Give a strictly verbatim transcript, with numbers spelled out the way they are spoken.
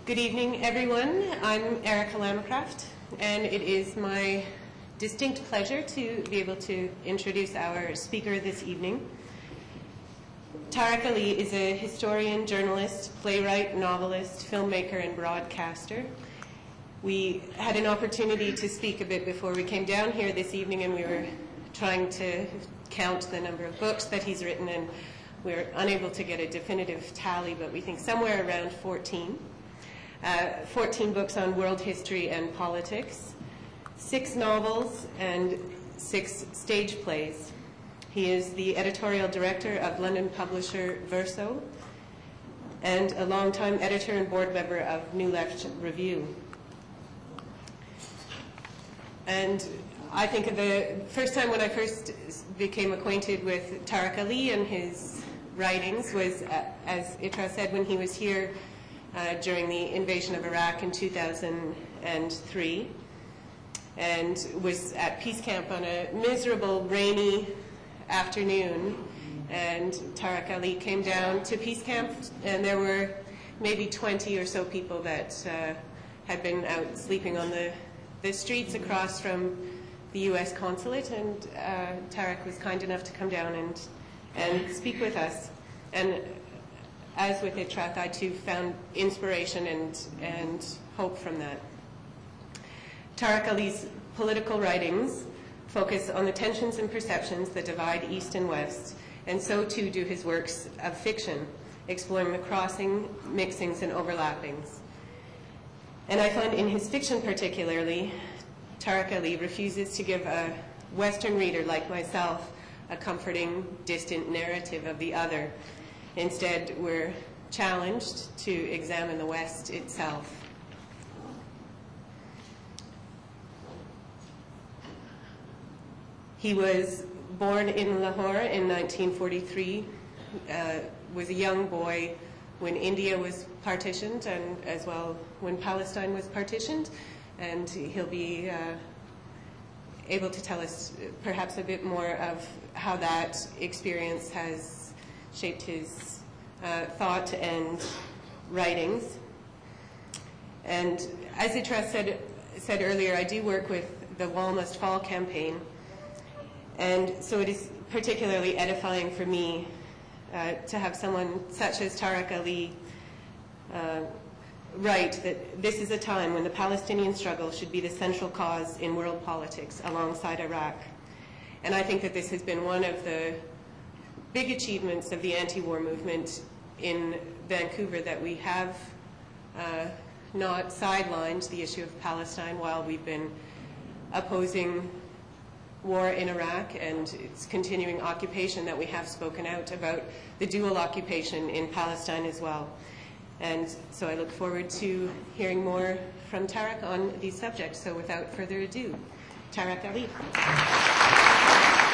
Good evening, everyone. I'm Erica Lamcraft, and it is my distinct pleasure to be able to introduce our speaker this evening. Tariq Ali is a historian, journalist, playwright, novelist, filmmaker, and broadcaster. We had an opportunity to speak a bit before we came down here this evening, and we were trying to count the number of books that he's written, and we were unable to get a definitive tally, but we think somewhere around fourteen. Uh, fourteen books on world history and politics, six novels, and six stage plays. He is the editorial director of London publisher Verso and a longtime editor and board member of New Left Review. And I think the first time when I first became acquainted with Tariq Ali and his writings was, uh, as Itra said, when he was here Uh, during the invasion of Iraq in two thousand three, and was at Peace Camp on a miserable, rainy afternoon, and Tariq Ali came down to Peace Camp, and there were maybe twenty or so people that uh, had been out sleeping on the, the streets across from the U S consulate, and uh, Tariq was kind enough to come down and, and speak with us. And as with Itrak, I too found inspiration and, and hope from that. Tariq Ali's political writings focus on the tensions and perceptions that divide East and West, and so too do his works of fiction, exploring the crossing, mixings, and overlappings. And I find in his fiction particularly, Tariq Ali refuses to give a Western reader like myself a comforting, distant narrative of the other. Instead, we're challenged to examine the West itself. He was born in Lahore in nineteen forty-three, uh, was a young boy when India was partitioned, and as well when Palestine was partitioned, and he'll be uh, able to tell us perhaps a bit more of how that experience has shaped his uh, thought and writings. And as Itra said, said earlier, I do work with the Wall Must Fall campaign, and so it is particularly edifying for me uh, to have someone such as Tariq Ali uh, write that this is a time when the Palestinian struggle should be the central cause in world politics alongside Iraq. And I think that this has been one of the big achievements of the anti-war movement in Vancouver, that we have uh, not sidelined the issue of Palestine while we've been opposing war in Iraq and its continuing occupation, that we have spoken out about the dual occupation in Palestine as well. And so I look forward to hearing more from Tariq on these subjects. So without further ado, Tariq Ali.